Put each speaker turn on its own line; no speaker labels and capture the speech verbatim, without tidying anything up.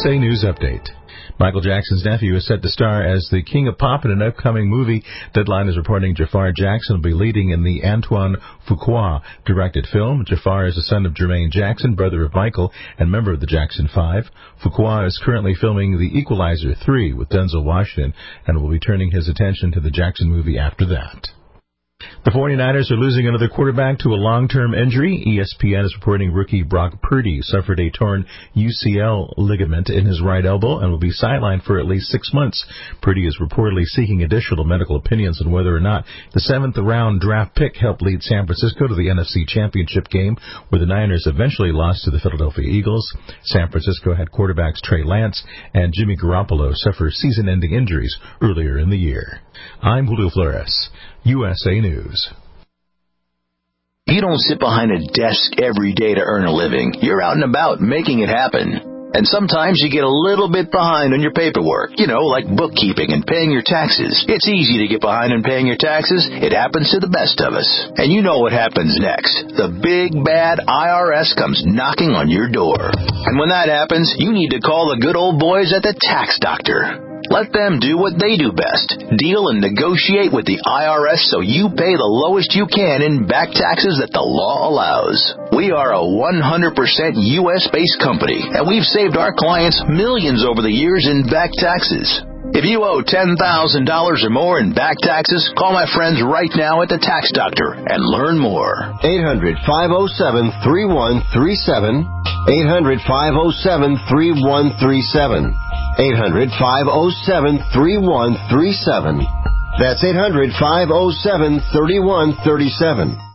S A News Update. Michael Jackson's nephew is set to star as the King of Pop in an upcoming movie. Deadline is reporting Jafar Jackson will be leading in the Antoine Fuqua-directed film. Jafar is the son of Jermaine Jackson, brother of Michael, and member of the Jackson Five. Fuqua is currently filming The Equalizer three with Denzel Washington and will be turning his attention to the Jackson movie after that. The 49ers are losing another quarterback to a long-term injury. E S P N is reporting rookie Brock Purdy suffered a torn U C L ligament in his right elbow and will be sidelined for at least six months. Purdy is reportedly seeking additional medical opinions on whether or not the seventh-round draft pick helped lead San Francisco to the N F C Championship game, where the Niners eventually lost to the Philadelphia Eagles. San Francisco had quarterbacks Trey Lance and Jimmy Garoppolo suffer season-ending injuries earlier in the year. I'm Julio Flores, U S A News.
You don't sit behind a desk every day to earn a living. You're out and about making it happen. And sometimes you get a little bit behind on your paperwork, you know, like bookkeeping and paying your taxes. It's easy to get behind on paying your taxes. It happens to the best of us. And you know what happens next. The big, bad I R S comes knocking on your door. And when that happens, you need to call the good old boys at the Tax Doctor. Let them do what they do best. Deal and negotiate with the I R S so you pay the lowest you can in back taxes that the law allows. We are a one hundred percent U S-based company, and we've saved our clients millions over the years in back taxes. If you owe ten thousand dollars or more in back taxes, call my friends right now at the Tax Doctor and learn more.
eight hundred, five oh seven, three one three seven. eight hundred, five oh seven, three one three seven. eight hundred, five oh seven, three one three seven. That's eight hundred, five oh seven, three one three seven.